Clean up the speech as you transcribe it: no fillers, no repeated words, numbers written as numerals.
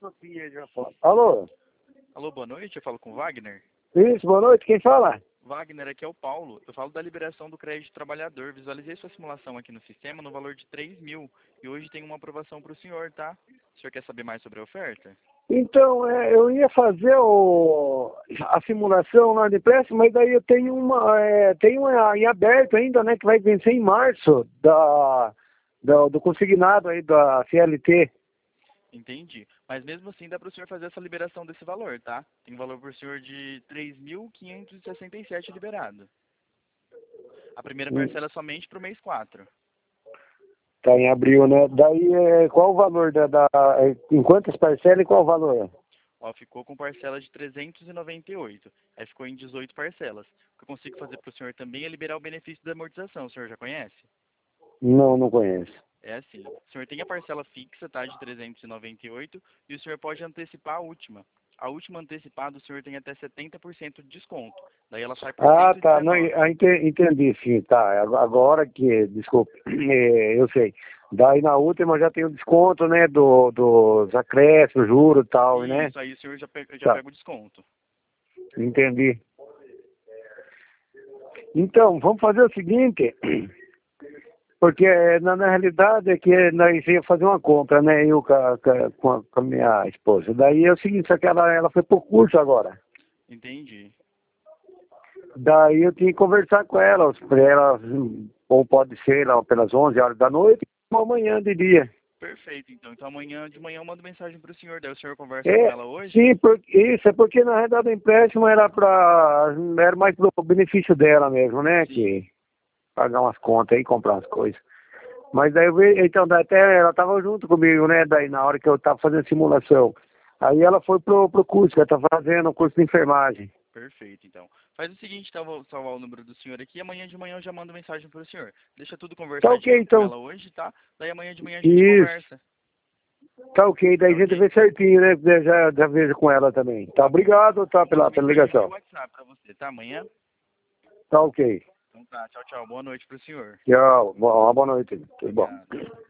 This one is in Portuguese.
Alô? Alô, boa noite, eu falo com o Wagner. Isso, boa noite, quem fala? Wagner, aqui é o Paulo. Eu falo da liberação do crédito trabalhador. Visualizei sua simulação aqui no sistema no valor de 3.000 e hoje tem uma aprovação para o senhor, tá? O senhor quer saber mais sobre a oferta? Então, eu ia fazer a simulação lá de empréstimo, mas daí eu tenho uma em aberto ainda, né, que vai vencer em março, do consignado aí da CLT. Entendi. Mas mesmo assim dá para o senhor fazer essa liberação desse valor, tá? Tem um valor para o senhor de 3.567 liberado. A primeira parcela é somente para o mês 4. Tá em abril, né? Daí, qual o valor em quantas parcelas e qual o valor? Ó, ficou com parcela de 398. Aí ficou em 18 parcelas. O que eu consigo fazer para o senhor também é liberar o benefício da amortização. O senhor já conhece? Não, não conheço. É assim. O senhor tem a parcela fixa, tá? De 398 e o senhor pode antecipar a última. A última antecipada o senhor tem até 70% de desconto. Daí ela sai por Ah, tá. Não, 119. entendi, sim, tá. Agora que, desculpa, eu sei. Daí na última já tem o desconto, né, dos acréscimos, juros e tal, E né? isso aí o senhor já Tá, pega o desconto. entendi. Então, vamos fazer o seguinte, porque na realidade é que nós ia fazer uma compra, né, eu com a minha esposa. Daí é o seguinte, só que ela foi pro curso agora. Entendi. Daí eu tinha que conversar com ela, ou pode ser lá pelas 11 horas da noite, ou amanhã de dia. Perfeito, então. Então amanhã de manhã eu mando mensagem para o senhor. Daí o senhor conversa com É, ela hoje? sim, isso é porque na realidade o empréstimo era mais pro benefício dela mesmo, né, Sim. que pagar umas contas aí, comprar umas coisas. Mas daí eu vi, então, daí até ela estava junto comigo, né, daí na hora que eu estava fazendo simulação. Aí ela foi pro curso, que ela tá fazendo o curso de enfermagem. Perfeito, então. Faz o seguinte, tá? Eu vou salvar o número do senhor aqui. Amanhã de manhã eu já mando mensagem para o senhor. Deixa tudo Tá ok, conversadinho com então. ela hoje, tá? Daí amanhã de manhã a gente Isso. conversa. Tá ok, daí Tá a gente ok? vê certinho, né? Já vejo com ela também. Tá, Tá bom, então. obrigado, tá, Eu mando pela mensagem via ligação. WhatsApp para você, tá? Amanhã? Tá ok. Então tá. Tchau, tchau. Boa noite para o senhor. Tchau, uma boa noite. Tudo bom. Obrigado.